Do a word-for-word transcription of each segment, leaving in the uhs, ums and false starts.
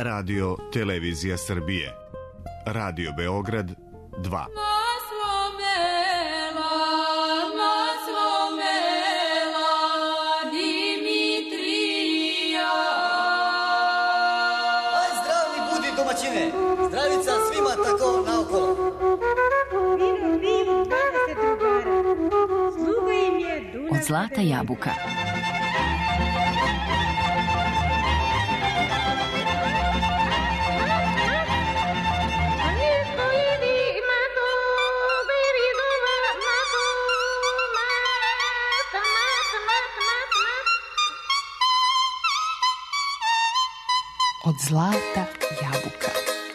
Radio Televizija Srbije. Radio Beograd dva. Zdravica svima tako naokolo. Vino, vino, dvadeset drugara. Sluga im je Dunav. Od zlata jabuka. Od zlata jabuka.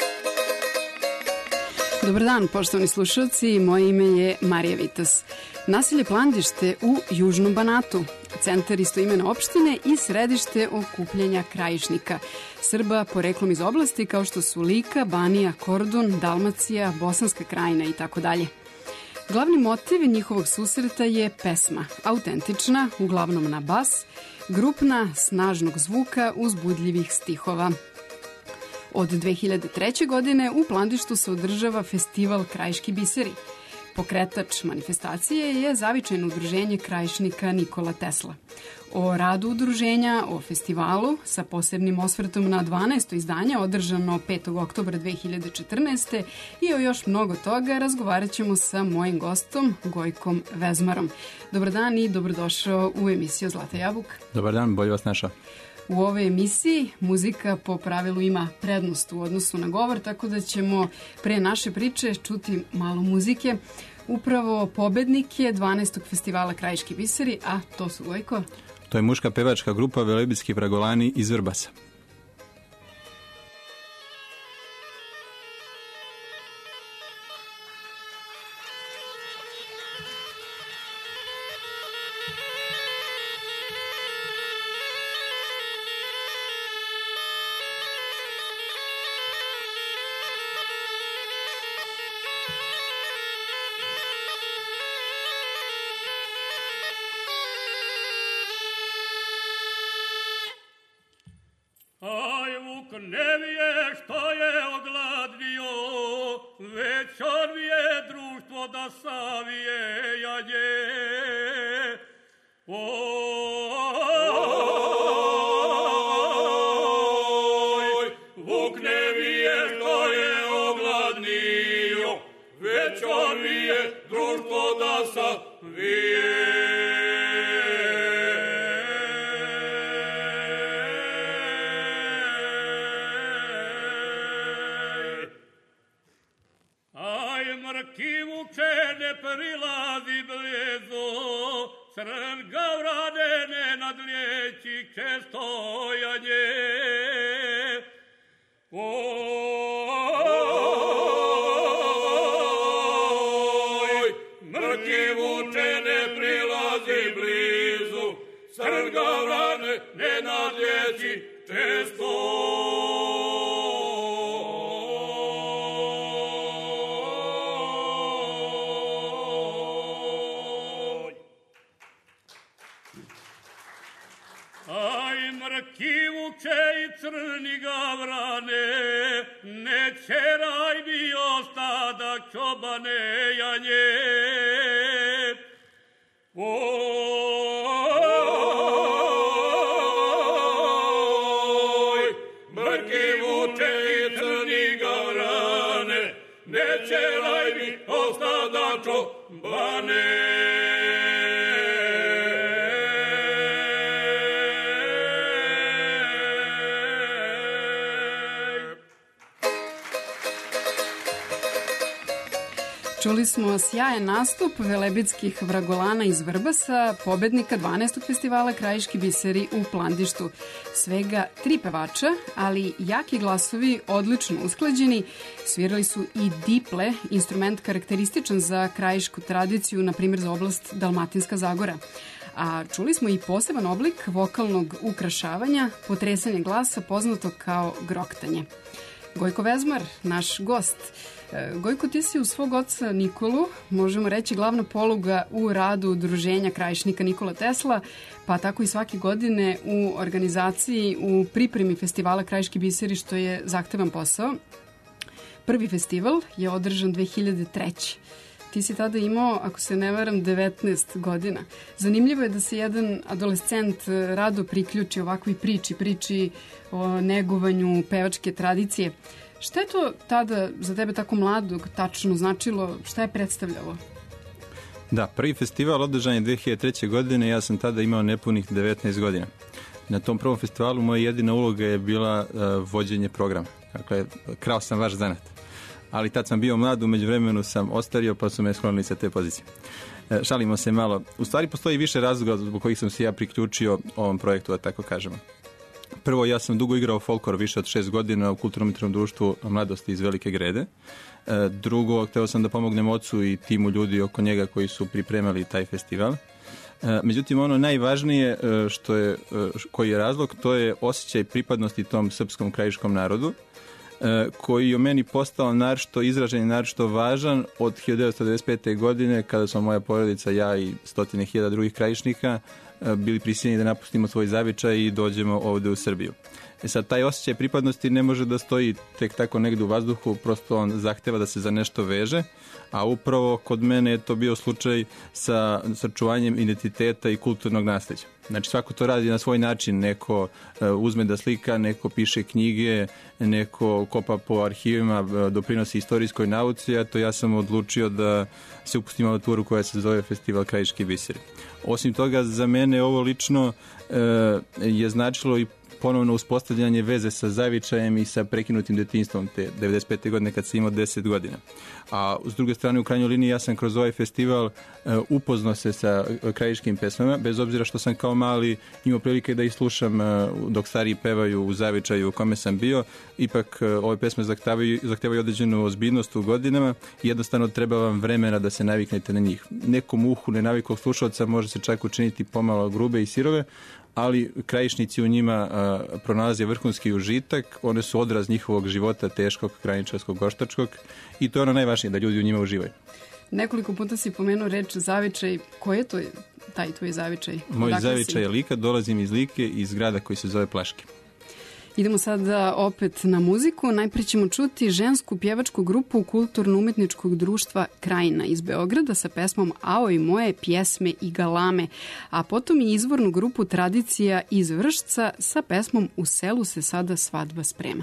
Dobar dan, poštovani slušalci, moje ime je Marija Vitas. Naselje Plandište u Južnom Banatu, centar istoimene opštine i središte okupljanja krajišnika, Srba poreklom iz oblasti kao što su Lika, Banija, Kordun, Dalmacija, Bosanska krajina i tako dalje. Glavni motiv njihovog susreta je pesma, autentična, uglavnom na bas, grupna, snažnog zvuka, uzbudljivih stihova. Od dve hiljade treće. godine u Plandištu se održava festival Krajiški biseri. Pokretač manifestacije je zavičajno udruženje krajišnika Nikola Tesla. O radu udruženja, o festivalu, sa posebnim osvrtom na dvanaesto izdanje održano petog oktobra dve hiljade četrnaeste. i o još mnogo toga razgovarat ćemo sa mojim gostom Gojkom Vezmarom. Dobar dan i dobrodošao u emisiju Zlata jabuka. Dobar dan, bolje vas našao. U ovoj emisiji muzika po pravilu ima prednost u odnosu na govor, tako da ćemo pre naše priče čuti malo muzike. Upravo pobednike dvanaestog festivala Krajiški biseri, a to su Gojko. To je muška pevačka grupa Velebitski vragolani iz Vrbasa. Čuli smo sjajan nastup Velebitskih vragolana iz Vrbasa, pobednika dvanaestog festivala Krajiški biseri u Plandištu. Svega tri pevača, ali jaki glasovi odlično usklađeni. Svirali su i diple, instrument karakterističan za krajišku tradiciju, na primjer za oblast Dalmatinska Zagora. A čuli smo i poseban oblik vokalnog ukrašavanja, potresanje glasa poznato kao groktanje. Gojko Vezmar, naš gost. Gojko, ti si u svog oca Nikolu, možemo reći, glavna poluga u radu udruženja krajišnika Nikola Tesla, pa tako i svake godine u organizaciji, u pripremi festivala Krajiški biseri, što je zahtevan posao. Prvi festival je održan dve hiljade treće. Ti si tada imao, ako se ne varam, devetnaest godina. Zanimljivo je da se jedan adolescent rado priključi ovakvoj priči, priči o negovanju pevačke tradicije. Šta je to tada za tebe tako mladog tačno značilo? Šta je predstavljalo? Da, prvi festival održan je dve hiljade treće. godine, ja sam tada imao nepunih devetnaest godina. Na tom prvom festivalu moja jedina uloga je bila uh, vođenje programa. Dakle, krao sam vaš zanat. Ali tad sam bio mlad, umeđu vremenu sam ostario, pa su me sklonili sa te pozicije. E, šalimo se malo. U stvari postoji više razloga zbog kojih sam se ja priključio ovom projektu, da tako kažemo. Prvo, ja sam dugo igrao folklor, više od šest godina u kulturno-umjetničkom društvu Mladosti iz Velike Grede. E, drugo, hteo sam da pomognem ocu i timu ljudi oko njega koji su pripremali taj festival. E, međutim, ono najvažnije što je, koji je razlog, to je osjećaj pripadnosti tom srpskom krajiškom narodu, koji je o meni postao naročito izražen i naročito važan od hiljadu devetsto devedeset pete. godine, kada smo moja porodica, ja i stotine hiljada drugih krajišnika bili prisiljeni da napustimo svoj zavičaj i dođemo ovde u Srbiju. E sad, taj osjećaj pripadnosti ne može da stoji tek tako negde u vazduhu, prosto on zahteva da se za nešto veže, a upravo kod mene je to bio slučaj sa sačuvanjem identiteta i kulturnog nasleđa. Znači, svako to radi na svoj način, neko uh, uzme da slika, neko piše knjige, neko kopa po arhivima, uh, doprinosi istorijskoj nauci, a to ja sam odlučio da se upustim na turu koja se zove Festival Krajiški biseri. Osim toga, za mene ovo lično uh, je značilo i ponovno uspostavljanje veze sa zavičajem i sa prekinutim detinjstvom te devedeset pete. godine kad sam imao deset godina. A s druge strane, u krajnjoj liniji, ja sam kroz ovaj festival uh, upoznao se sa krajiškim pesmama, bez obzira što sam kao mali imao prilike da ih slušam uh, dok stariji pevaju u zavičaju u kome sam bio. Ipak uh, ove pesme zahtevaju, zahtevaju određenu ozbiljnost u godinama i jednostavno treba vam vremena da se naviknete na njih. Nekom uhu nenavikog slušalca može se čak učiniti pomalo grube i sirove, ali krajišnici u njima a, pronalaze vrhunski užitak, one su odraz njihovog života teškog, krajničarskog, goštačkog i to je ono najvažnije, da ljudi u njima uživaju. Nekoliko puta si pomenuo reč zavičaj. Koji je to taj tvoj zavičaj? Moj Odakle zavičaj si? je Lika, dolazim iz Like, iz grada koji se zove Plaške. Idemo sada opet na muziku. Najprije ćemo čuti žensku pjevačku grupu Kulturno-umjetničkog društva Krajina iz Beograda sa pesmom Ao i moje pjesme i galame, a potom i izvornu grupu Tradicija iz Vršca sa pesmom U selu se sada svadba sprema.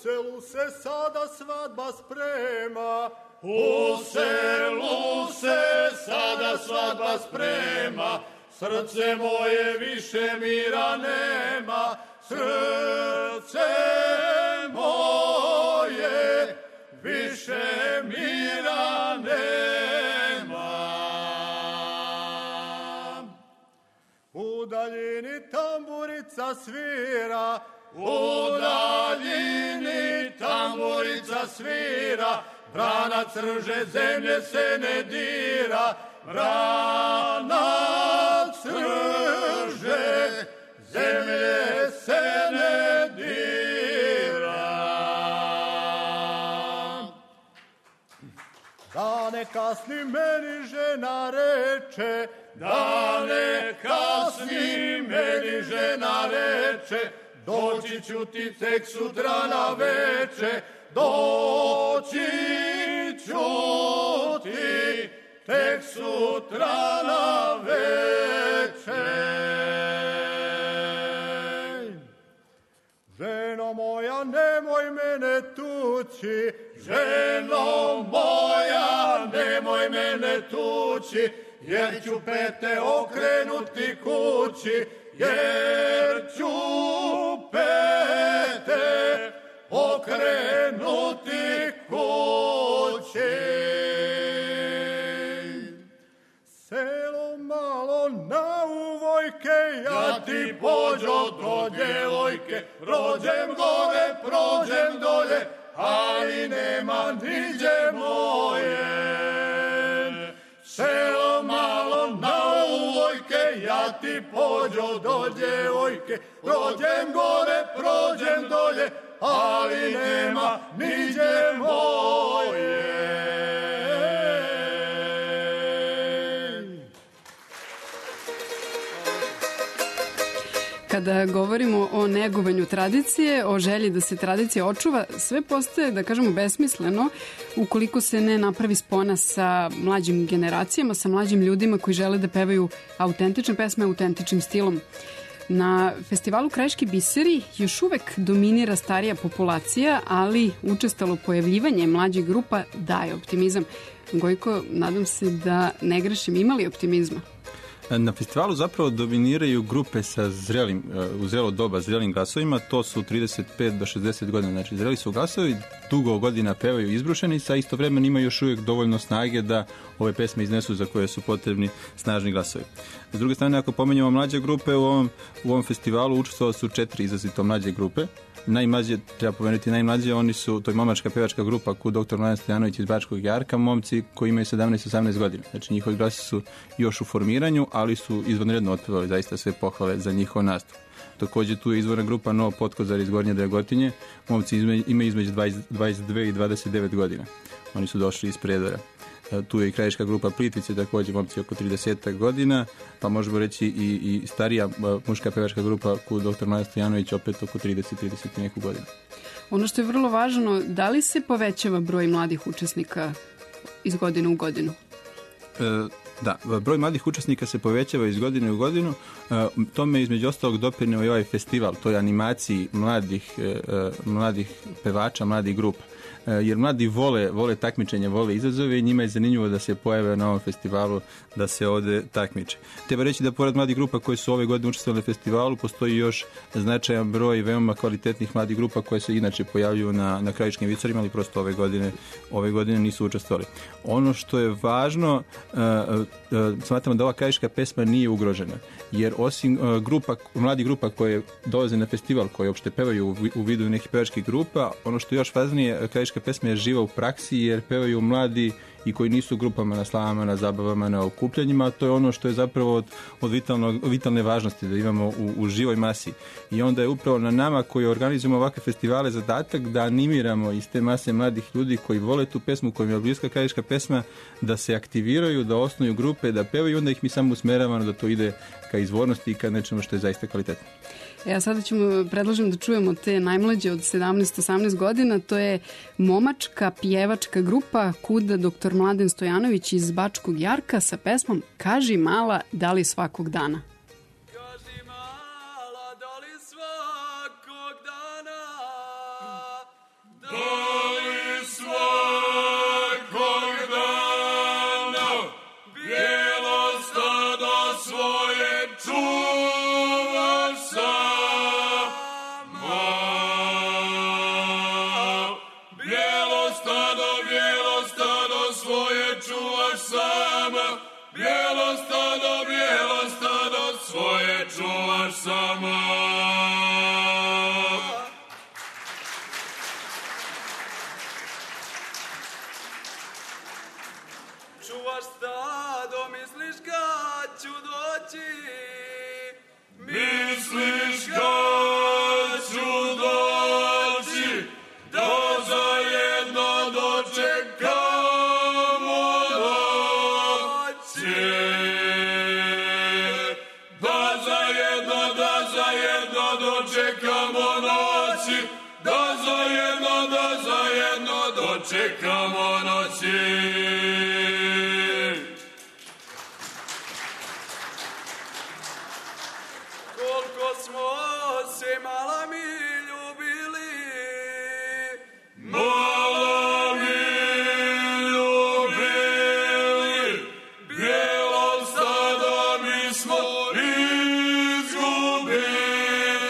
selu se sada svadba sprema, u selu se sada svadba sprema, srce moje više mira nema, srce moje više mira nema. U daljini tamburica svira, u daljini tamburica svira, brana crže, zemlje se ne dira, brana crže, zemlje se ne dira. Da ne kasni meni žena reče, da ne kasni meni žena reče, doći ću ti tek sutra na veče, doći ću ti tek sutra na veče. Ženo moja, nemoj mene tući, ženo moja, nemoj mene tući, jer ću pete okrenuti kući, jer ću pete okrenuti kući. Selo malo na uvojke, ja ti pođo do djevojke, prođem gore, prođem dolje, ali nema niđe moje. Selo malo na uvojke, ja ti pođo do djevojke, prođem gore, prođem dolje, ali nema niđe moje. Kada govorimo o negovanju tradicije, o želji da se tradicija očuva, sve postaje, da kažemo, besmisleno ukoliko se ne napravi spona sa mlađim generacijama, sa mlađim ljudima koji žele da pevaju autentične pesme autentičnim stilom. Na festivalu Krajiški biseri još uvek dominira starija populacija, ali učestalo pojavljivanje mlađih grupa daje optimizam. Gojko, nadam se da ne grešim, imali optimizma? Na festivalu zapravo dominiraju grupe sa zrelim, u zrelo doba, zrelim glasovima, to su trideset pet do šezdeset godina, znači zreli su glasovi, dugo godina pevaju izbrušeni, sa istovremeno imaju još uvijek dovoljno snage da ove pesme iznesu za koje su potrebni snažni glasovi. S druge strane, ako pomenjamo mlađe grupe, u ovom, u ovom festivalu učestvovali su četiri izrazito mlađe grupe. Najmlađe, treba pomenuti najmlađe, oni su, to je momačka pevačka grupa Kud doktor Mladen Stojanović iz Bačkog Jarka, momci koji imaju sedamnaest osamnaest godina. Znači njihovi glasi su još u formiranju, ali su izvanredno otpevali, zaista sve pohvale za njihov nastup. Također tu je izvorna grupa Novo Potkozar iz Gornje Dragotinje, momci imaju između dvadeset dve i dvadeset devet godina. Oni su došli iz Predora. Tu je i krajiška grupa Plitvice, također momci oko trideset godina, pa možemo reći i, i starija muška pevačka grupa Kud doktor Mladen Stojanović opet oko trideset trideset neku godinu. Ono što je vrlo važno, da li se povećava broj mladih učesnika iz godine u godinu? E, da, broj mladih učesnika se povećava iz godine u godinu. E, tome između ostalog doprineo i ovaj festival, toj animaciji mladih, e, mladih pevača, mladih grupa. Jer mladi vole, vole takmičenje, vole izazove i njima je zanimljivo da se pojave na ovom festivalu, da se ovde takmiče. Treba reći da pored mladih grupa koje su ove godine učestvovale na festivalu, postoji još značajan broj veoma kvalitetnih mladih grupa koje se inače pojavljuju na, na krajiškim vicorima, ali prosto ove godine, ove godine nisu učestvovali. Ono što je važno, uh, uh, smatramo da ova krajiška pesma nije ugrožena, jer osim uh, grupa, mladih grupa koje dolaze na festival, koje uopšte pevaju u, u vidu nekih pevačkih grupa, ono što je još važnije, krajiška pesma je živa u praksi jer pevaju mladi i koji nisu grupama na slavama, na zabavama, na okupljanjima, to je ono što je zapravo od, od vitalno, vitalne važnosti da imamo u, u živoj masi. I onda je upravo na nama koji organizujemo ovakve festivale zadatak da animiramo iz te mase mladih ljudi koji vole tu pesmu, kojim je bliska krajiška pesma, da se aktiviraju, da osnuju grupe, da pevaju, onda ih mi samo usmeravamo da to ide ka izvornosti i ka nečemu što je zaista kvalitetno. Ja sada ćemo, predlažem da čujemo te najmlađe od sedamnaest osamnaest godina, to je momačka pjevačka grupa Kuda doktor Mladen Stojanović iz Bačkog Jarka sa pesmom Kaži mala, da li svakog dana? Kaži mala, da li svakog dana zajedno, da zajedno dočekamo noći. Koliko smo se mala mi ljubili, mala mi ljubili, bijelom stada mi smo izgubili.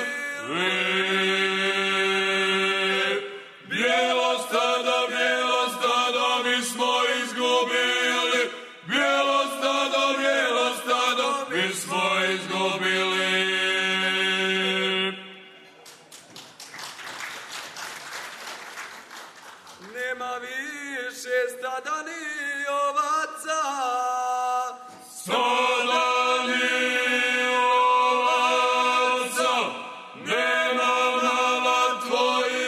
Bijelo stada, bijelo stada mi smo izgubili, bijelo stada, bijelo stada mi smo izgubili. Nema više stada ni ovaca, stada ni ovaca, nema mala tvoji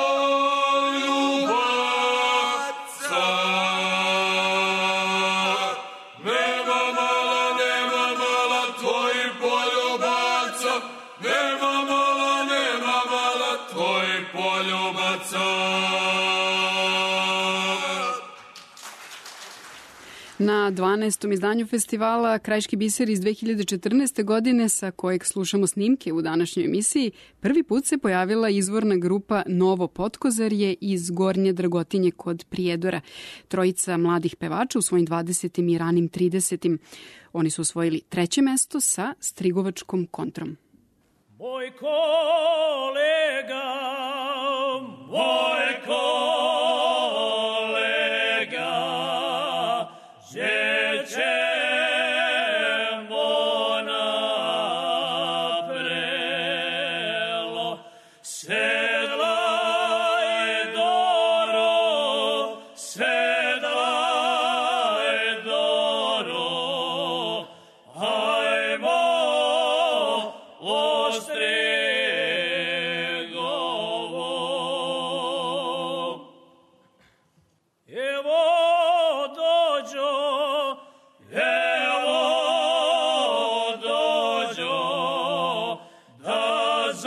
poljubaca. Nema mala, nema mala tvoji poljubaca, nema mala, nema mala tvoji poljubaca. Na dvanaestom izdanju festivala Krajiški biser iz dve hiljade četrnaeste. godine, sa kojeg slušamo snimke u današnjoj emisiji, prvi put se pojavila izvorna grupa Novo Potkozarje iz Gornje Dragotinje kod Prijedora. Trojica mladih pevača u svojim dvadesetim i ranim tridesetim. Oni su osvojili treće mesto sa Strigovačkom kontrom. Moj kolega, moj kolega, žećemo naprelo, sedlaj doro, sedlaj doro, hajmo Ostregovo. Evo dođo, evo dođo, da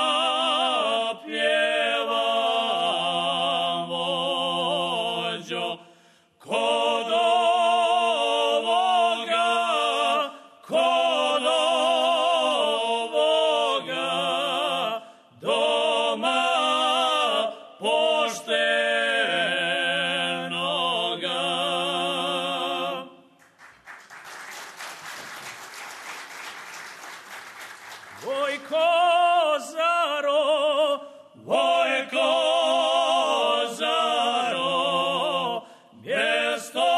zapjevam vođo, kod ovoga, kod ovoga doma poštenoga. Voj kozaro, voj kozaro, mjesto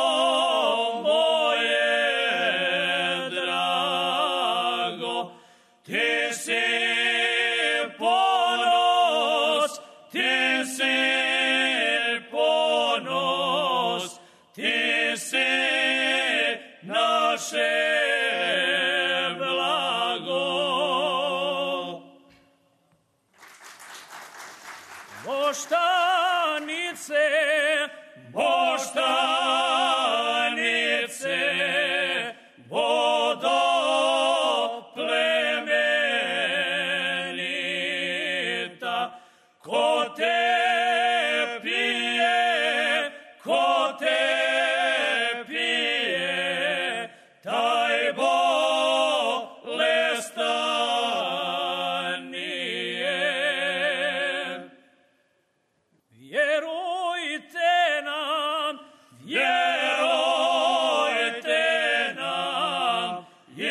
moje drago, ti si ponos, ti si ponos, ti si naše blago. Moštanice, moštanice, vodo plemenita, ko te pije, ko te pije, taj bolestan nije. Vjerujte nam, vjerujte nam,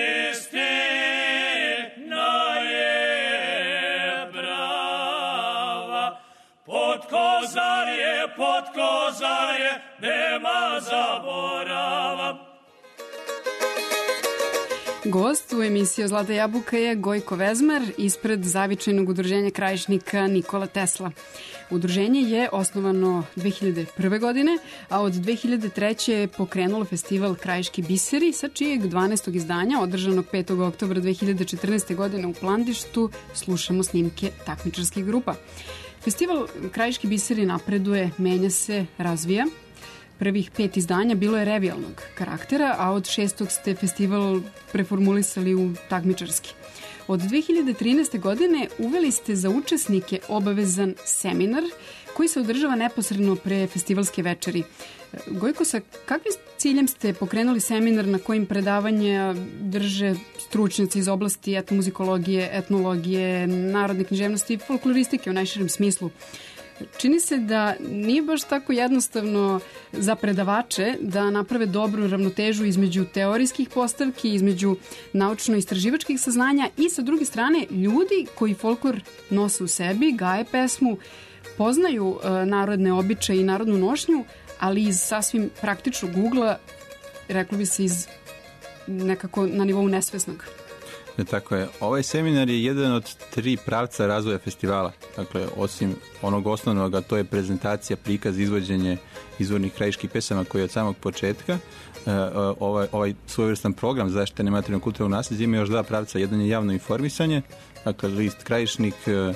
istina je prava. Potkozarje, potkozarje, nema zaborava. Gost u emisiji Zlata jabuka je Gojko Vezmar ispred Zavičajnog udruženja krajišnika Nikola Tesla. Udruženje je osnovano dve hiljade prve. godine, a od dve hiljade treće. je pokrenulo festival Krajiški biseri, sa čijeg dvanaestog izdanja, održanog petog oktobra dve hiljade četrnaeste. godine u Plandištu, slušamo snimke takmičarskih grupa. Festival Krajiški biseri napreduje, menja se, razvija. Prvih pet izdanja bilo je revijalnog karaktera, a od šestog ste festival preformulisali u takmičarski. Od dve hiljade trinaeste. godine uveli ste za učesnike obavezan seminar koji se održava neposredno pre festivalske večeri. Gojko, sa kakvim ciljem ste pokrenuli seminar na kojim predavanja drže stručnjaci iz oblasti etnomuzikologije, etnologije, narodne književnosti i folkloristike u najširem smislu? Čini se da nije baš tako jednostavno za predavače da naprave dobru ravnotežu između teorijskih postavki, između naučno-istraživačkih saznanja i sa druge strane ljudi koji folklor nose u sebi, gaje pesmu, poznaju e, narodne običaje i narodnu nošnju, ali iz sasvim praktičnog ugla, reklo bi se iz nekako na nivou nesvesnog. Ne, tako je. Ovaj seminar je jedan od tri pravca razvoja festivala. Dakle, osim onog osnovnog, a to je prezentacija, prikaz, izvođenje izvornih krajiških pesama koji je od samog početka. Ovaj, ovaj svojevrstan program zaštite nematerijalnog kulturnog nasljeđa ima još dva pravca. Jedan je javno informisanje, dakle list Krajišnik,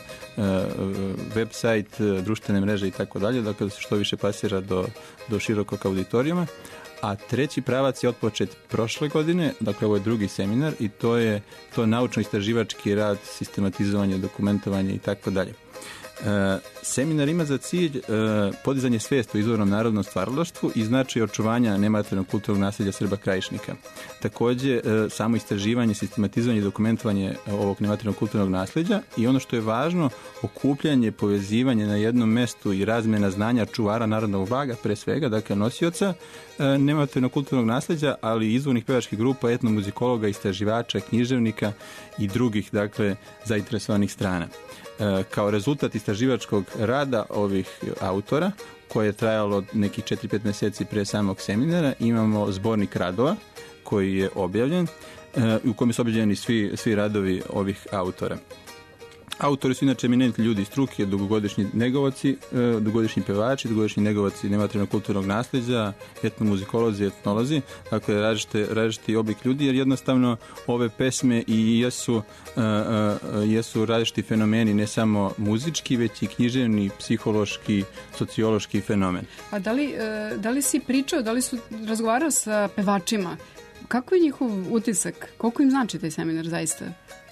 website, društvene mreže i tako dalje, dakle da se što više pasira do, do širokog auditorijuma. A treći pravac je otpočet prošle godine, dakle ovo je drugi seminar i to je to naučno-istraživački rad, sistematizovanje, dokumentovanje i tako dalje. E, seminar ima za cilj e, podizanje svijesti o izvornom narodnom stvaralaštvu i značaj očuvanja nematerijalnog kulturnog nasljeđa Srba Krajišnika. Također e, samo istraživanje, sistematizovanje i dokumentovanje ovog nematerijalnog kulturnog nasljeđa i ono što je važno, okupljanje, povezivanje na jednom mestu i razmjena znanja čuvara narodnog blaga, pre svega, dakle nosioca e, nematerijalnog kulturnog nasljeđa, ali i izvornih pevačkih grupa, etnomuzikologa, istraživača, književnika i drugih, dakle, zainteresovanih strana. Kao rezultat istraživačkog rada ovih autora, koje je trajalo nekih četiri pet mjeseci prije samog seminara, imamo zbornik radova koji je objavljen, u kojem su objavljeni svi, svi radovi ovih autora. Autori su inače eminentni ljudi iz struke, dugogodišnji negovaci, dugogodišnji pevači, dugogodišnji negovaci nematerijalnog kulturnog nasljeđa, etnomuzikolozi, etnolozi, dakle različite, različiti oblik ljudi, jer jednostavno ove pesme i jesu, uh, uh, jesu različiti fenomeni, ne samo muzički, već i književni, psihološki, sociološki fenomen. A da li, uh, da li si pričao, da li su razgovarao sa pevačima? Kako je njihov utisak? Koliko im znači taj seminar zaista?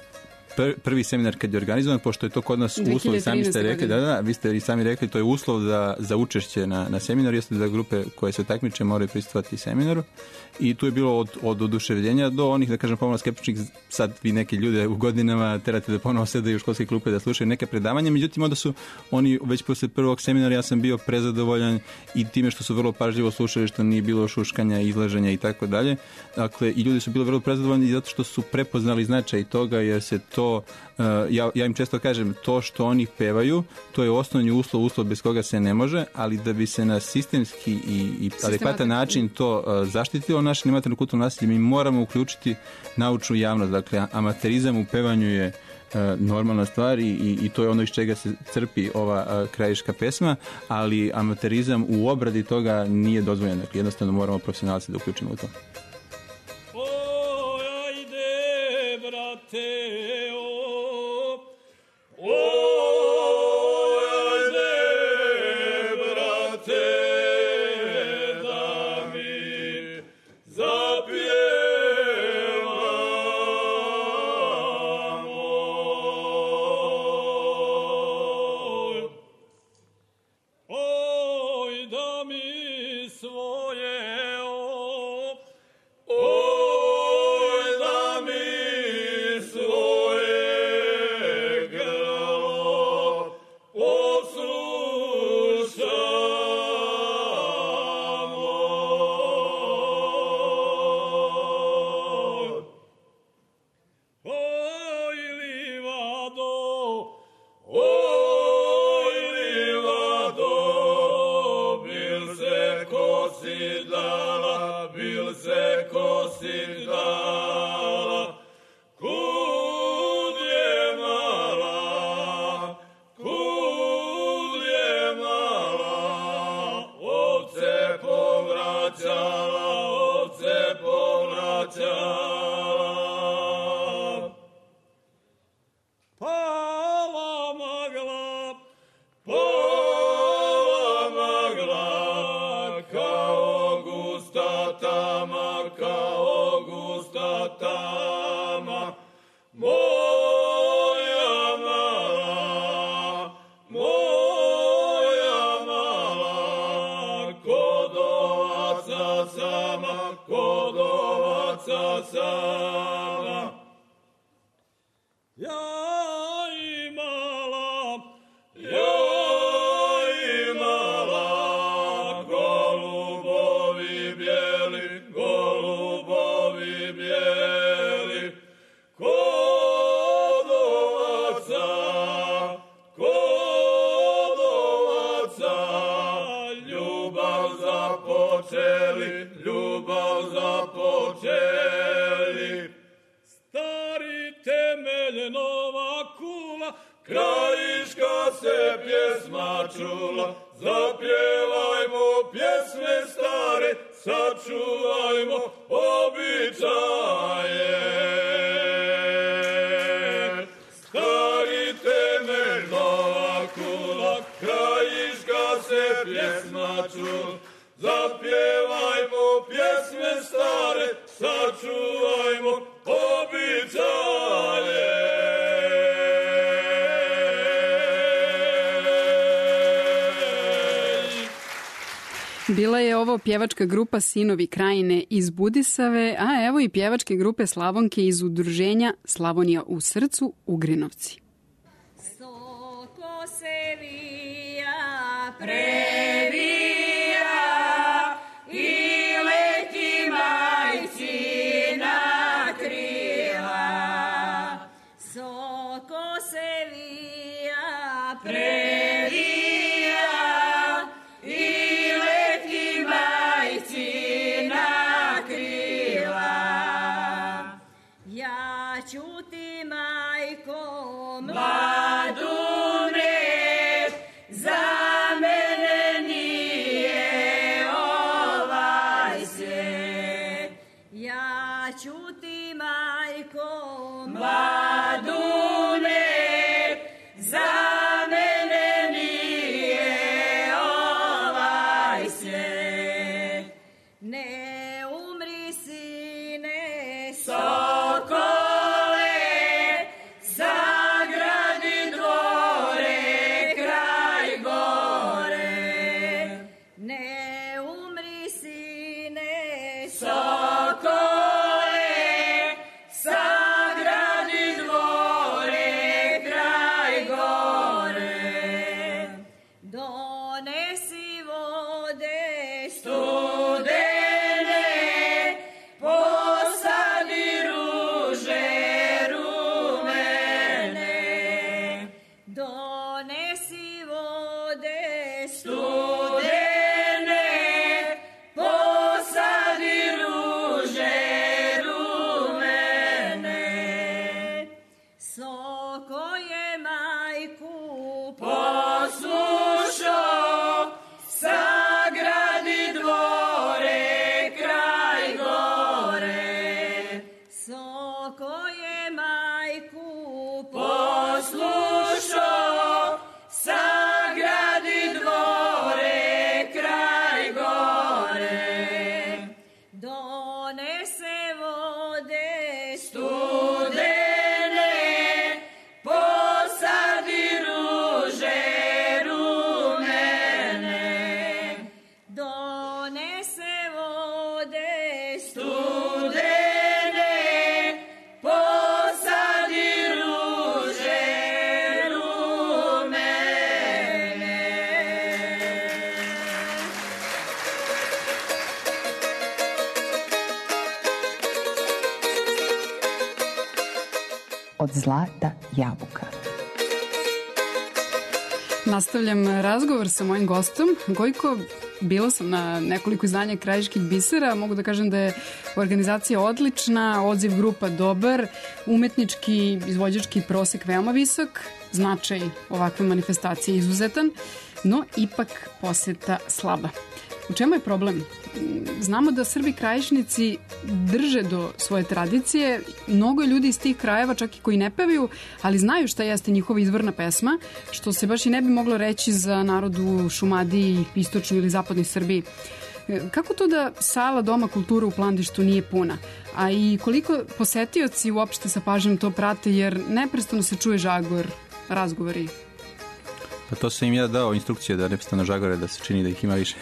Prvi seminar kad je organizovan, pošto je to kod nas uslov, i sami ste rekli, da, da, vi ste i sami rekli, to je uslov za, za učešće na, na seminaru, jeste da grupe koje se takmiče moraju prisustvovati seminaru i tu je bilo od, od oduševljenja do onih, da kažem, pomalo skeptičnih, sad vi neke ljude u godinama terate da ponovo sedaju u školske klupe da slušaju neke predavanja, međutim onda su oni već posle prvog seminara ja sam bio prezadovoljan i time što su vrlo pažljivo slušali, što nije bilo šuškanja, izlaženja i tako dalje. Dakle, i ljudi su bili vrlo prezadovoljni zato što su prepoznali značaj toga, jer se to Uh, ja, ja im često kažem, to što oni pevaju, to je osnovni uslov, uslov bez koga se ne može, ali da bi se na sistemski i, i adekvatan način to uh, zaštitilo naše nematerijalno kulturno nasljeđe, mi moramo uključiti naučnu javnost. Dakle, amaterizam u pevanju je uh, normalna stvar i, i, i to je ono iz čega se crpi ova uh, krajiška pesma, ali amaterizam u obradi toga nije dozvoljen. Dakle, jednostavno moramo profesionalci da uključimo u to. Oj, ajde, brate, Oj, da mi svoje sama, kod ovaca sama. Ja imala, ja imala, golubovi bijeli, golubovi bijeli, kod ovaca, kod ovaca, ljubav započeli, ljubav započeli. stari temelj, nova kula, Krajiška se pjesma čula, zapjevajmo pjesme stare, sačuvajmo običaje. Stari temelj, nova kula, Krajiška se pjesma čula, zapjevajmo pjesme stare, sačuvajmo običaje. Bila je ovo pjevačka grupa Sinovi Krajine iz Budisave, a evo i pjevačke grupe Slavonke iz udruženja Slavonija u srcu Ugrinovci. Soko se vija, previja i leti majci na krila. Soko se vija, previja i leti majci na krila. Ja ću ti, majko, mladune, za mene nije ovaj svijet. Ja ću ti, majko, mladune, za mene nije ovaj svijet. Ne umri, sine, sokole, sagradi dvore kraj gore. Ne umri, sine, sokole, sagradi dvore kraj gore. Donesi vode studene, posadi ruže rumene. Donesi vode studene, posadi ruže rumene. Soko je majku poslušao, sagradi dvore kraj gore. Soko je majku poslušao, sagradi dvore kraj gore. Donese vode studene, posadi ruže rumene. Donese vode studene, posadi ruže rumene. Od zlata jabuka. Nastavljam razgovor sa mojim gostom. Gojko, bila sam na nekoliko izdanja Krajiških bisera. Mogu da kažem da je organizacija odlična, odziv grupa dobar, umetnički, izvođački prosek veoma visok, značaj ovakve manifestacije izuzetan, no ipak poseta slaba. U čemu je problem? Znamo da Srbi krajišnici drže do svoje tradicije. Mnogo je ljudi iz tih krajeva, čak i koji ne pevaju, ali znaju šta jeste njihova izvorna pesma, što se baš i ne bi moglo reći za narod u Šumadiji, istočnoj ili zapadnoj Srbiji. Kako to da sala Doma kulture u Plandištu nije puna? A i koliko posetioci uopšte sa pažnjom to prate, jer neprestano se čuje žagor, razgovori? Pa to sam im ja dao instrukcije da neprestano žagore, da se čini da ih ima više.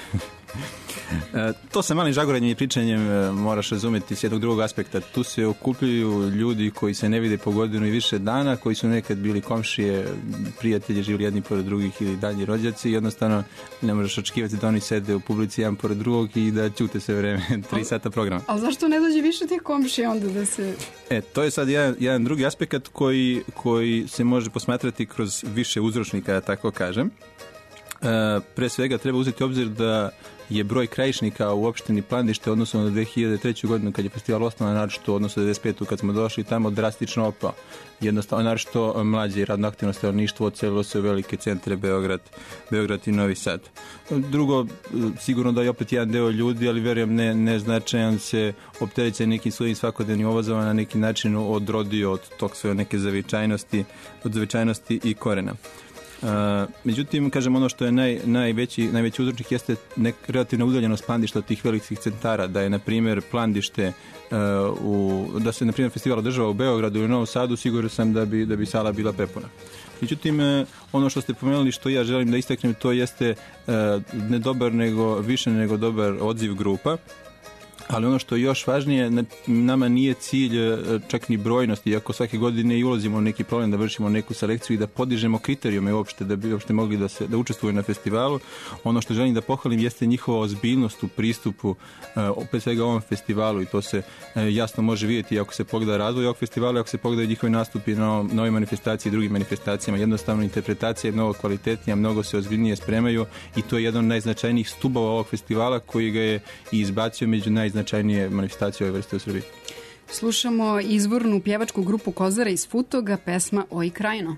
E, to sa malim žagorenjem i pričanjem e, moraš razumeti s jednog drugog aspekta. Tu se okupljaju ljudi koji se ne vide po godinu i više dana, koji su nekad bili komšije, prijatelji, živjeli jedni pored drugih ili dalji rođaci i jednostavno ne možeš očekivati da oni sede u publici jedan pored drugog i da ćute sve vreme tri sata programa. Ali zašto ne dođe više tih komšija onda da se... E, to je sad jedan, jedan drugi aspekt koji, koji se može posmatrati kroz više uzročnika, da tako kažem. E, pre svega treba uzeti obzir da je broj krajišnika u opštini Plandište odnosno na dve hiljade treću godinu kad je festival osnovan, naročito odnosno devedeset petu kad smo došli tamo, drastično opao. Jednostavno, naročito mlađe i radno aktivno stanovništvo odselilo se u velike centre Beograd, Beograd i Novi Sad. Drugo, sigurno da je opet jedan deo ljudi, ali verujem ne, ne značajan, se optereće nekim svojim svakodnevnim obazama na neki način odrodio od tog sve neke zavičajnosti, od zavičajnosti i korena. Uh, međutim, kažem, ono što je naj, najveći, najveći uzročnik jeste nek, relativna udaljenost Plandišta od tih velikih centara, da je, na primjer, Plandište uh, u, da se, na primjer, festival održava u Beogradu ili u Novom Sadu, siguran sam da bi, da bi sala bila prepuna. Međutim, uh, ono što ste pomenuli, što ja želim da istaknem, to jeste uh, ne dobar, nego više nego dobar odziv grupa. Ali ono što je još važnije, nama nije cilj čak ni brojnost, iako svake godine i ulazimo u neki problem da vršimo neku selekciju i da podižemo kriterijume uopšte da bi uopšte mogli da se da učestvuju na festivalu. Ono što želim da pohvalim jeste njihova ozbiljnost u pristupu opet svega ovom festivalu i to se jasno može vidjeti ako se pogleda razvoj ovog festivala, ako se pogledaju njihovi nastupi na nove manifestacije i drugim manifestacijama. Jednostavno interpretacija je mnogo kvalitetnija, mnogo se ozbiljnije spremaju i to je jedan od najznačajnijih stubova ovog festivala koji ga je i izbacio među najznačajnije značajnije manifestacije ove vrste u Srbiji. Slušamo izvornu pjevačku grupu Kozara iz Futoga, pesma Oj Krajino.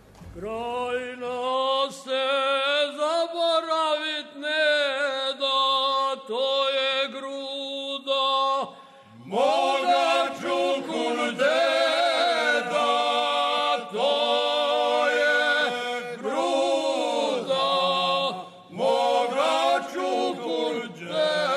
Krajino se zaboravit ne da, to je gruda moga čukun deda, to je gruda moga čukun deda.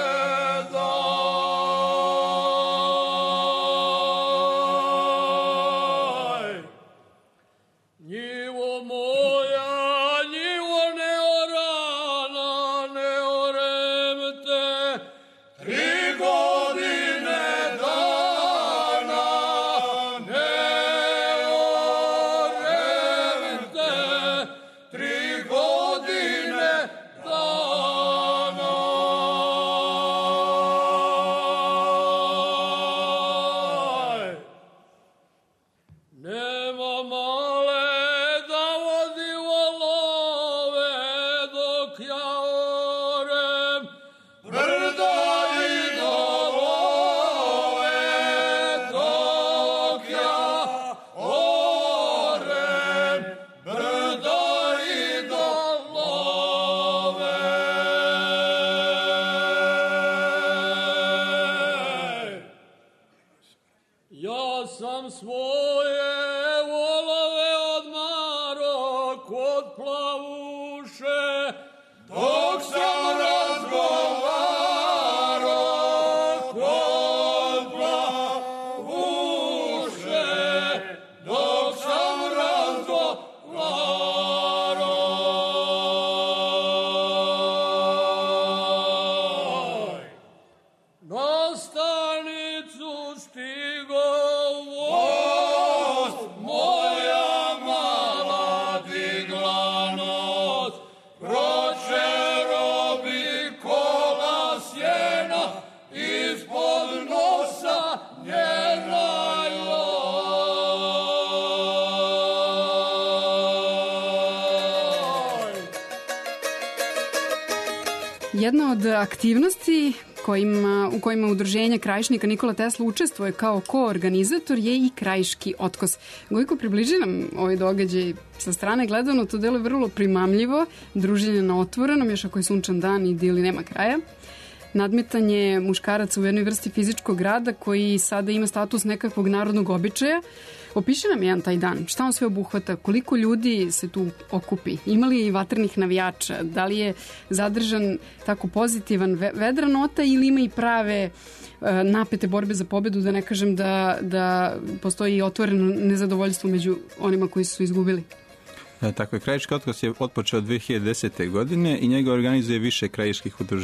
Jedna od aktivnosti kojima, u kojima udruženje krajišnika Nikola Tesla učestvuje kao koorganizator je i krajiški otkos. Gojko, približi nam ovaj događaj sa strane gledano, to delo je vrlo primamljivo, druženje na otvorenom, još ako je sunčan dan i dili nema kraja. Nadmetanje muškaraca u jednoj vrsti fizičkog rada koji sada ima status nekakvog narodnog običaja. Opiši nam jedan taj dan. Šta on sve obuhvata? Koliko ljudi se tu okupi? Ima li i vatrenih navijača? Da li je zadržan tako pozitivan vedra nota ili ima i prave napete borbe za pobedu, da ne kažem da, da postoji otvoreno nezadovoljstvo među onima koji su izgubili? E, tako je, krajiški otkos je otpočeo dve hiljade desete. godine i njega organizuje više krajiških udruženja.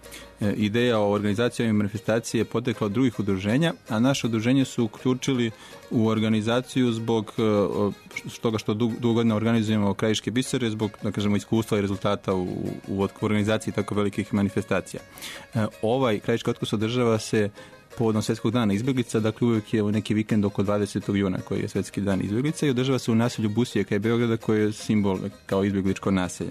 Ideja o organizaciji ove manifestacije je potekla od drugih udruženja, a naše udruženje su uključili u organizaciju zbog toga što dugo godina organizujemo krajiške bisere, zbog, da kažemo, iskustva i rezultata u, u organizaciji tako velikih manifestacija. Ovaj krajiški otkus održava se povodom Svjetskog dana izbjeglica, dakle uvijek je u neki vikend oko dvadesetog juna koji je Svjetski dan izbjeglica i održava se u naselju Busije kraj Beograda koji je simbol kao izbjegličko naselje.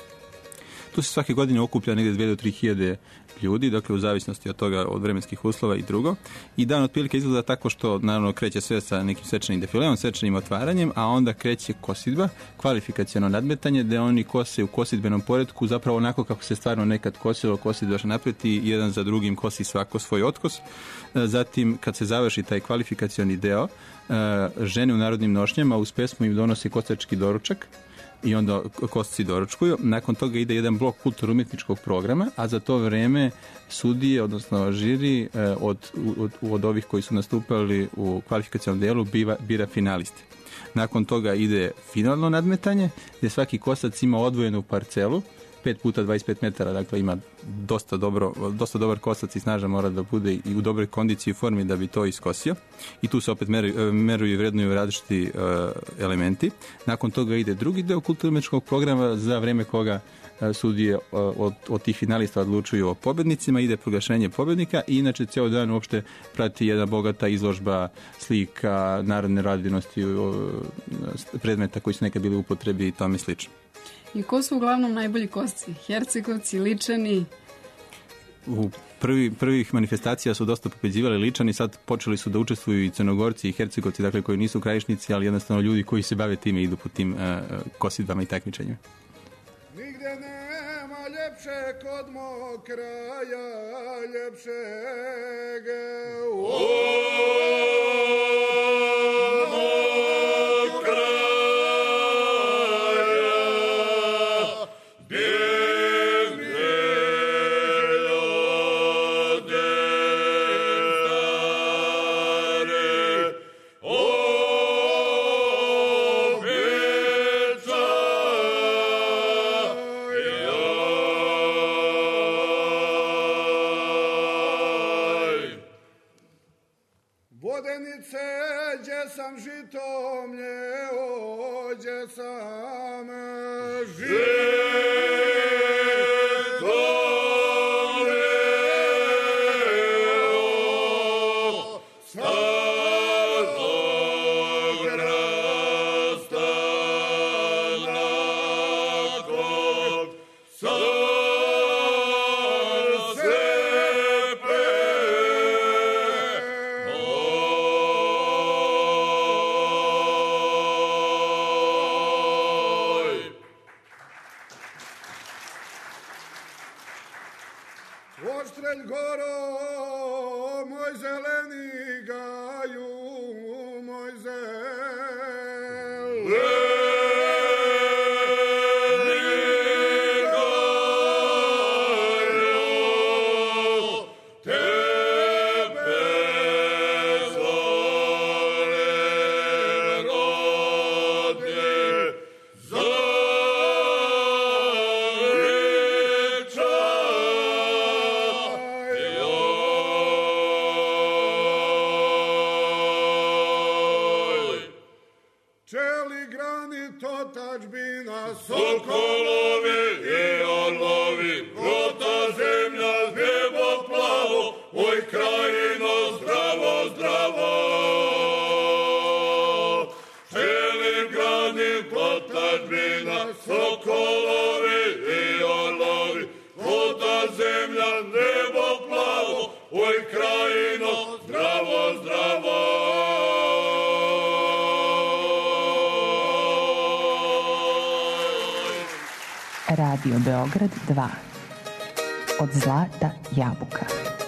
Tu se svake godine okuplja negdje dvije do tri hiljade ljudi, dakle u zavisnosti od toga, od vremenskih uslova i drugo. I dan otprilike izgleda tako što naravno kreće sve sa nekim svečanim defileom, svečanim otvaranjem, a onda kreće kosidba, kvalifikaciono nadmetanje, gde oni kose u kosidbenom poretku, zapravo onako kako se stvarno nekad kosilo, kosidba još naprijed i jedan za drugim kosi svako svoj otkos. Zatim, kad se završi taj kvalifikacioni deo, žene u narodnim nošnjama uz pesmu im donose kosački doručak, i onda kosci doručkuju. Nakon toga ide jedan blok kulturno-umjetničkog programa, a za to vreme sudije, odnosno žiri od, od, od ovih koji su nastupali u kvalifikacionom delu biva, bira finalisti. Nakon toga ide finalno nadmetanje, gdje svaki kosac ima odvojenu parcelu, pet puta dvadeset pet metara, dakle ima dosta, dobro, dosta dobar kosac i snažan mora da bude i u dobroj kondiciji i formi da bi to iskosio. I tu se opet meruju, meruju i vrednuju različiti uh, elementi. Nakon toga ide drugi deo kulturno-umjetničkog programa za vreme koga uh, sudije uh, od, od tih finalista odlučuju o pobednicima, ide proglašenje pobednika i inače cijel dan uopšte prati jedna bogata izložba slika, narodne radinosti, uh, predmeta koji su nekad bili u upotrebi i tome slično. I ko su uglavnom najbolji kosci? Hercegovci, Ličani? U prvi, prvih manifestacija su dosta pobeđivali Ličani, sad počeli su da učestvuju i Crnogorci i Hercegovci, dakle koji nisu krajišnici, ali jednostavno ljudi koji se bave time idu po tim uh, kosidbama i takmičenjima. Nigdje nema ljepše kod mog kraja, ljepšeg. Radio Beograd dva. Od zlata jabuka.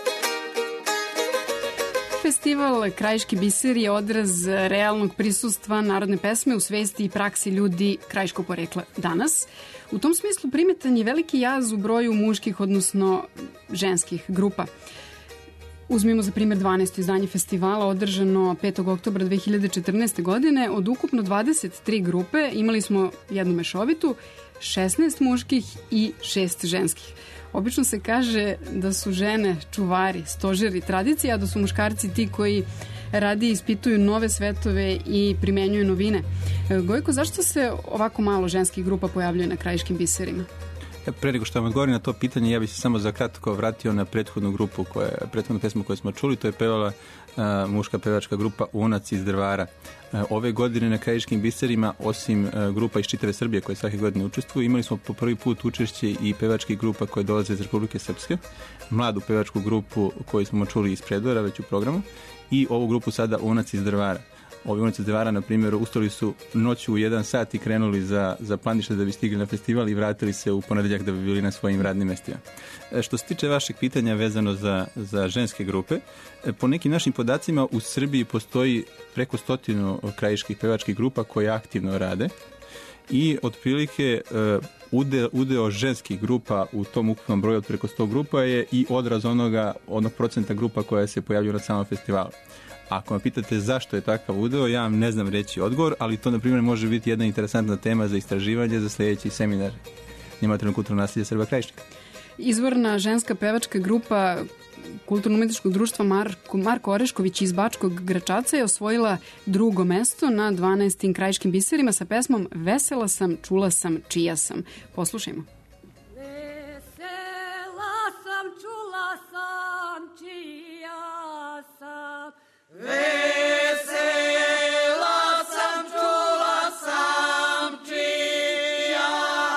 Festival Krajiški biser je odraz realnog prisustva narodne pesme u svesti i praksi ljudi krajiškog porekla danas. U tom smislu primetan je veliki jaz u broju muških, odnosno ženskih grupa. Uzmimo za primjer dvanaesto izdanje festivala održano petog oktobra dve hiljade četrnaeste. godine. Od ukupno dvadeset tri grupe imali smo jednu mešovitu, šesnaest muških i šest ženskih. Obično se kaže da su žene čuvari, stožeri tradicije, a da su muškarci ti koji radije ispituju nove svetove i primenjuju novine. Gojko, zašto se ovako malo ženskih grupa pojavljuje na Krajiškim biserima? Ja, pre nego što vam odgovorim na to pitanje, ja bih se samo za kratko vratio na prethodnu grupu, koja, prethodnu pesmu koju smo čuli, to je pevala a, muška pevačka grupa Unac iz Drvara. A, ove godine na Krajiškim biserima, osim a, grupa iz čitave Srbije koje svake godine učestvuju, imali smo po prvi put učešće i pevačkih grupa koje dolaze iz Republike Srpske, mladu pevačku grupu koju smo čuli iz Predora već u programu, i ovu grupu sada Unac iz Drvara. Ovi Unac iz Drvara, na primjer, ustali su noću u jedan sat i krenuli za, za Plandište da bi stigli na festival i vratili se u ponedeljak da bi bili na svojim radnim mestima. E, što se tiče vašeg pitanja vezano za, za ženske grupe, e, po nekim našim podacima u Srbiji postoji preko stotinu krajiških pevačkih grupa koje aktivno rade i otprilike e, udeo, udeo ženskih grupa u tom ukupnom broju od preko sto grupa je i odraz onoga, onog procenta grupa koja se pojavljuju na samom festivalu. Ako me pitate zašto je takav udeo, ja vam ne znam reći odgovor, ali to, na primjer, može biti jedna interesantna tema za istraživanje za sljedeći seminar Nematerijalno kulturno nasljeđe Srba Krajišnika. Izvorna ženska pevačka grupa Kulturno-umetničkog društva Marko, Marko Orešković iz Bačkog Gračaca je osvojila drugo mesto na dvanaestim Krajiškim biserima sa pesmom Vesela sam, čula sam, čija sam. Poslušajmo. Vesela sam, čula sam, čija sam. Vesela sam, čula sam, čija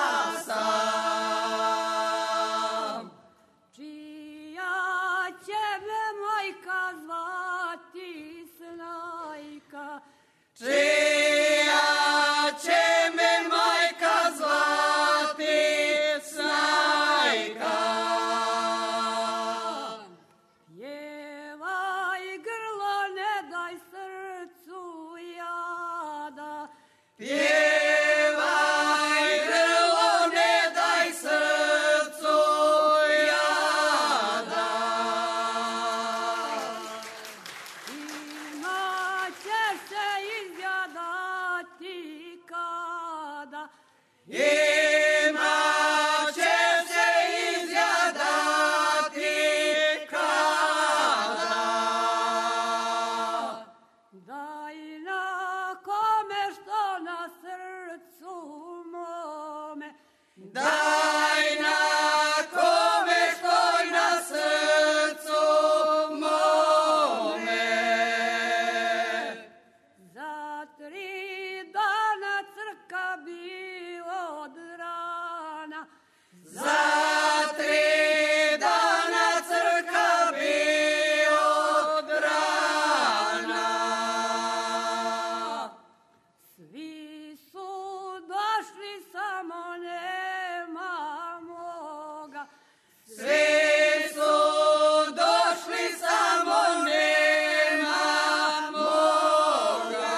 sam. Čija će me majka zvati snajka. Čija će me majka zvati snajka. Pjevaj grlo, ne daj srcu jada. Pjevaj grlo, ne daj srcu jada. Ima će se izjadati kada. Ima će se izjadati kada. Daj na kome što na srcu mome. Daj na kome što na srcu mome. Za tri dana crka bi od rana. Za tri dana crka bi od rana. Svi su došli, samo nema moga. Svi su došli, samo nema moga.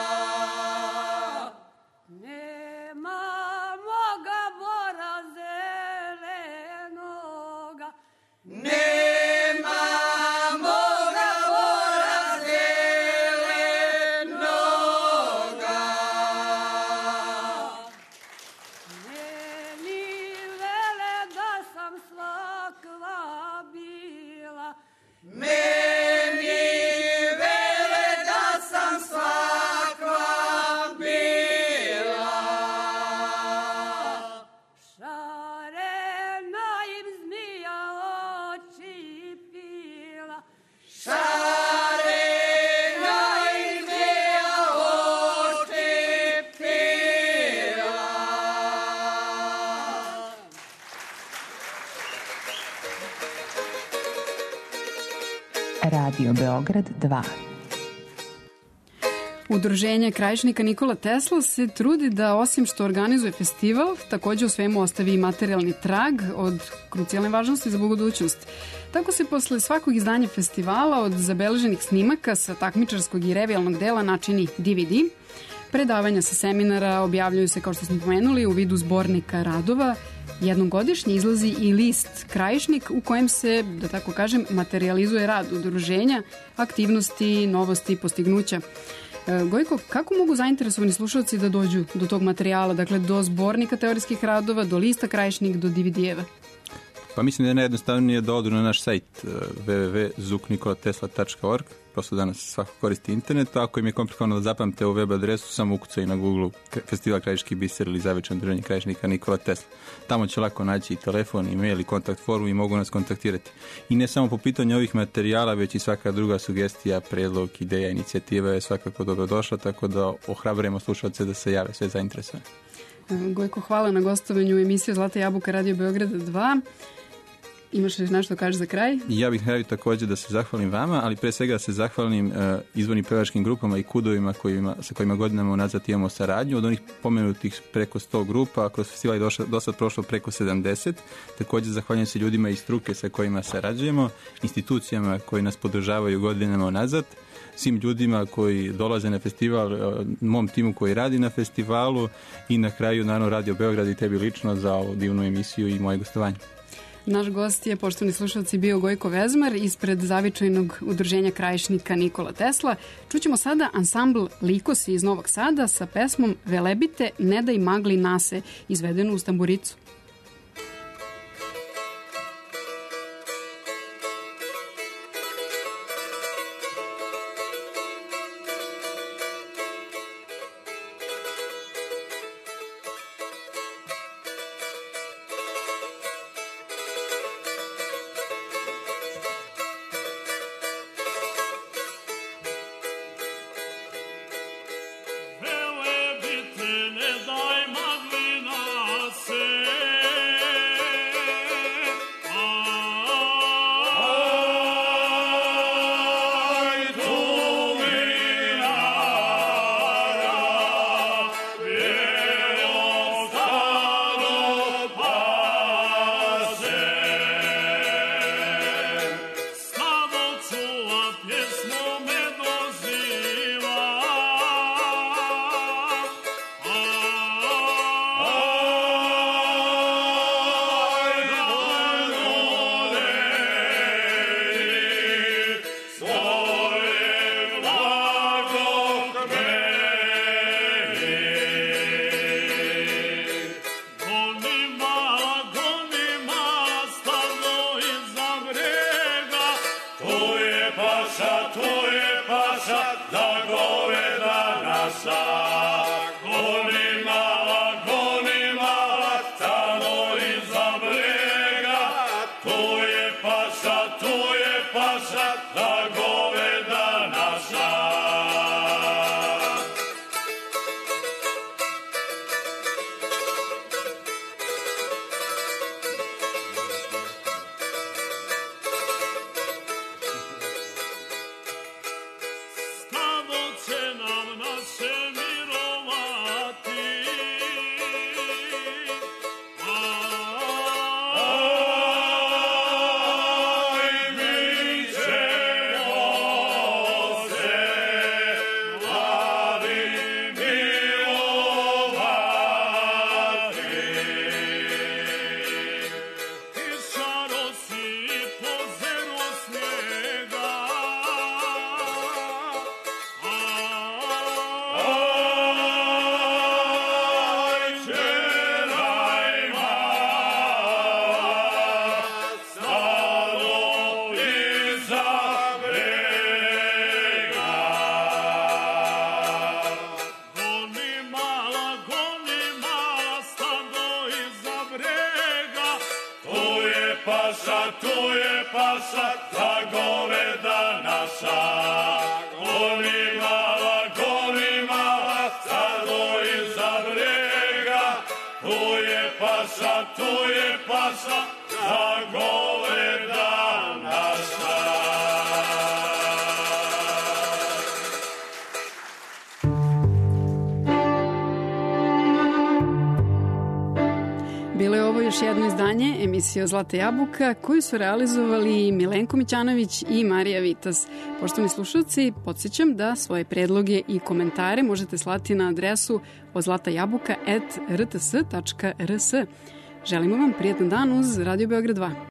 Nema moga bora zelenoga. Nema moga bora zelenoga. Meni vele da sam svakva bila. Meni vele da sam svakva bila. Šarena im zmija oči pila. Šarena im zmija oči pila. Radio Beograd dva. Udruženje Krajišnika Nikola Tesla se trudi da, osim što organizuje festival, takođe u svemu ostavi i materijalni trag od krucijalne važnosti za budućnost. Tako se posle svakog izdanja festivala od zabeleženih snimaka sa takmičarskog i revijalnog dela načini D V D. Predavanja sa seminara objavljuju se, kao što smo pomenuli, u vidu zbornika radova. Jednom godišnje izlazi i list Krajišnik u kojem se, da tako kažem, materializuje rad udruženja, aktivnosti, novosti i postignuća. Gojko, kako mogu zainteresovani slušalci da dođu do tog materijala, dakle do zbornika teorijskih radova, do lista Krajišnik, do D V D-eva? Pa mislim da je najjednostavnije da odu na naš sajt w w w tačka zuk nikola tesla tačka org. Prosto danas svako koristi internet, a ako im je komplikovano da zapamte u web adresu, samo ukucaju na Google Festival Krajiški biser ili Zavičajno udruženje krajišnika Nikola Tesla. Tamo će lako naći i telefon, e-mail i kontakt formu i mogu nas kontaktirati. I ne samo po pitanju ovih materijala, već i svaka druga sugestija, predlog, ideja, inicijativa je svakako dobrodošla, tako da ohrabrujemo slušalce da se jave sve zainteresovane. Gojko, hvala na gostovanju u emisiju Zlata jabuka Radio Beograda dva. Imaš li nešto kažeš za kraj? Ja bih htio također da se zahvalim vama, ali pre svega da se zahvalim uh, izvornim pevačkim grupama i kudovima kojima, sa kojima godinama unazad imamo saradnju. Od onih pomenutih preko sto grupa, kroz festival je došlo, do sad prošlo preko sedamdeset. Također zahvaljujem se ljudima iz struke sa kojima sarađujemo, institucijama koji nas podržavaju godinama unazad, svim ljudima koji dolaze na festival, mom timu koji radi na festivalu i na kraju naravno Radio Beograd i tebi lično za ovu divnu emisiju i moje gostovanje. Naš gost je, poštovani slušalci, bio Gojko Vezmar ispred Zavičajnog udruženja krajišnika Nikola Tesla. Čućemo sada ansambl Likosi iz Novog Sada sa pesmom Velebite, ne daj magli nase, izvedenu u tamburicu. Bilo je ovo još jedno izdanje emisije Zlata jabuka koju su realizovali Milenko Mićanović i Marija Vitas. Poštovani slušalci, podsjećam da svoje predloge i komentare možete slati na adresu ozlatajabuka at r t s tačka r s. Želimo vam prijetan dan uz Radio Beograd dva.